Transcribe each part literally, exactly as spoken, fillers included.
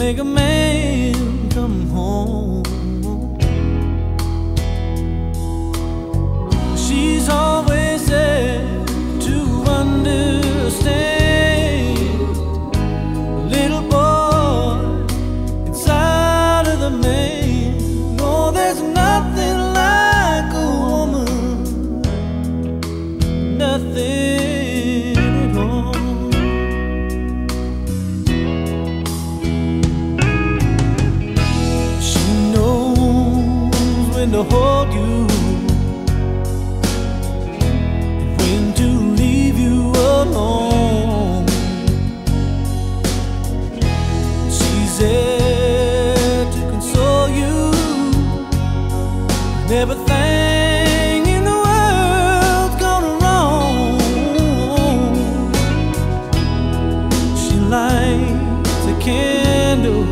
make a man come home. She's always there to understand the little boy inside of the man. No, there's nothing like a woman, nothing at all. She knows when to hold you, there to console you. Everything in the world's gone wrong. She lights a candle,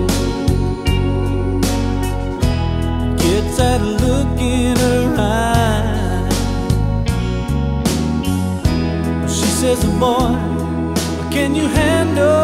gets that look in her eye. She says, boy, can you handle